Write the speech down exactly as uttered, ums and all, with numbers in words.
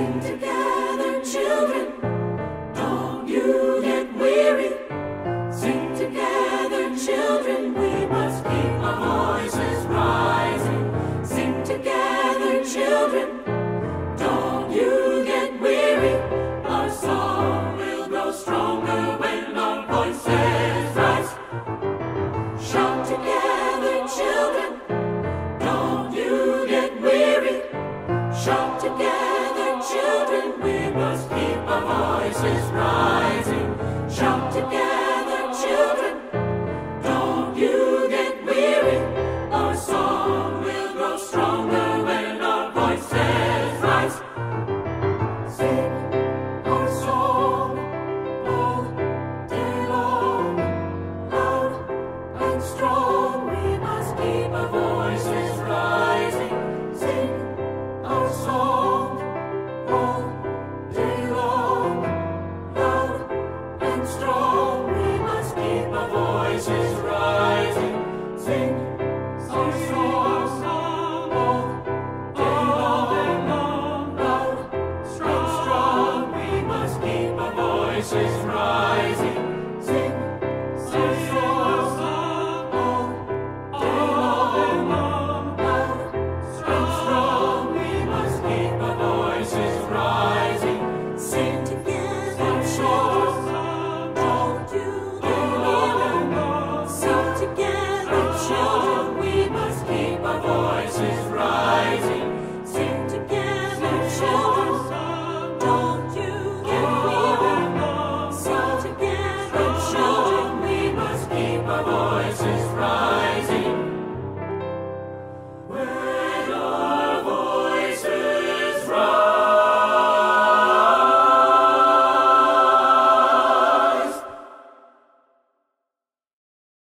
Sing together, children, don't you get weary. Sing together, children, we must keep our voices rising. Sing together, children, don't you get weary. Our song will grow stronger when our voices rise. Shout together, children, don't you get weary. Shout together, children, we must keep our voices rising. Shout together, children, don't you get weary. Our song will grow stronger when our voices rise. Sing our song all day long, loud and strong. We must keep our voices rising. Sing our song all day long, loud and strong. We must keep our voices rising. Sing our song all day long, loud and strong. We must keep our voices rising.